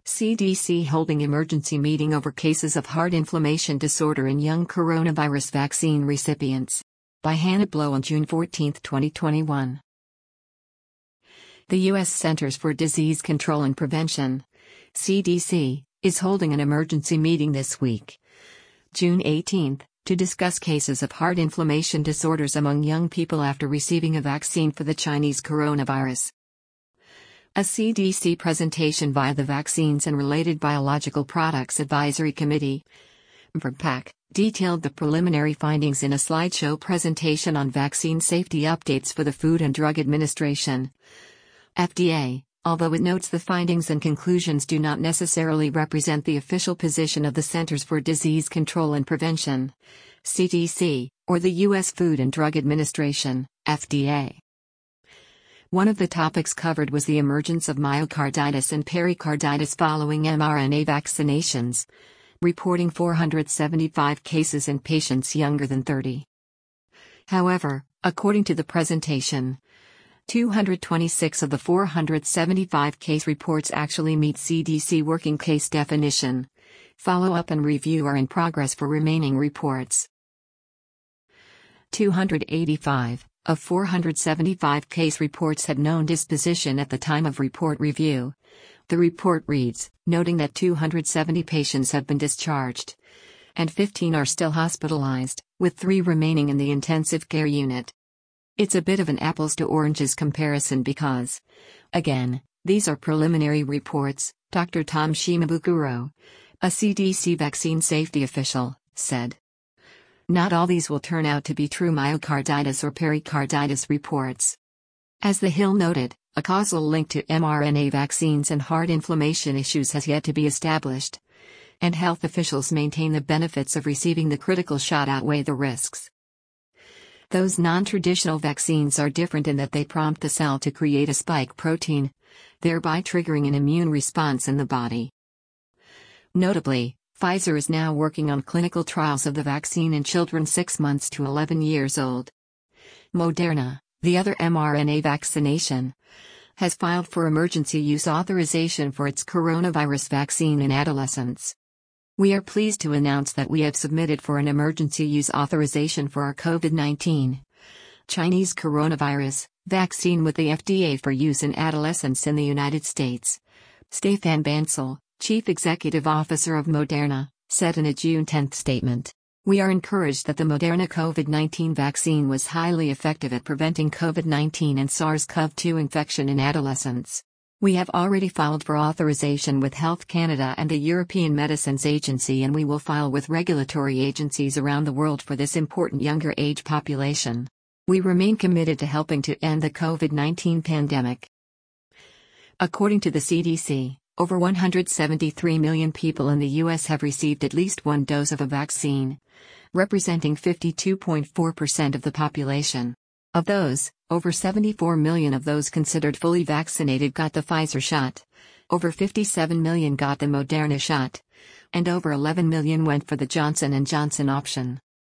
CDC holding emergency meeting over cases of heart inflammation disorder in young coronavirus vaccine recipients. By Hannah Blow on June 14, 2021. The U.S. Centers for Disease Control and Prevention, CDC, is holding an emergency meeting this week, June 18, to discuss cases of heart inflammation disorders among young people after receiving a vaccine for the Chinese coronavirus. A CDC presentation via the Vaccines and Related Biological Products Advisory Committee, VRBPAC, detailed the preliminary findings in a slideshow presentation on vaccine safety updates for the Food and Drug Administration, FDA, although it notes the findings and conclusions do not necessarily represent the official position of the Centers for Disease Control and Prevention, CDC, or the U.S. Food and Drug Administration, FDA. One of the topics covered was the emergence of myocarditis and pericarditis following mRNA vaccinations, reporting 475 cases in patients younger than 30. However, according to the presentation, 226 of the 475 case reports actually meet CDC working case definition. Follow-up and review are in progress for remaining reports. 285 of 475 case reports had known disposition at the time of report review. The report reads, noting that 270 patients have been discharged, and 15 are still hospitalized, with 3 remaining in the intensive care unit. It's a bit of an apples to oranges comparison because, again, these are preliminary reports, Dr. Tom Shimabukuro, a CDC vaccine safety official, said. Not all these will turn out to be true myocarditis or pericarditis reports. As The Hill noted, a causal link to mRNA vaccines and heart inflammation issues has yet to be established, and health officials maintain the benefits of receiving the critical shot outweigh the risks. Those non-traditional vaccines are different in that they prompt the cell to create a spike protein, thereby triggering an immune response in the body. Notably, Pfizer is now working on clinical trials of the vaccine in children 6 months to 11 years old. Moderna, the other mRNA vaccination, has filed for emergency use authorization for its coronavirus vaccine in adolescents. We are pleased to announce that we have submitted for an emergency use authorization for our COVID-19 Chinese coronavirus vaccine with the FDA for use in adolescents in the United States. Stéphane Bancel, Chief Executive Officer of Moderna, said in a June 10 statement. We are encouraged that the Moderna COVID-19 vaccine was highly effective at preventing COVID-19 and SARS-CoV-2 infection in adolescents. We have already filed for authorization with Health Canada and the European Medicines Agency, and we will file with regulatory agencies around the world for this important younger age population. We remain committed to helping to end the COVID-19 pandemic. According to the CDC, over 173 million people in the U.S. have received at least one dose of a vaccine, representing 52.4% of the population. Of those, over 74 million of those considered fully vaccinated got the Pfizer shot, over 57 million got the Moderna shot, and over 11 million went for the Johnson & Johnson option.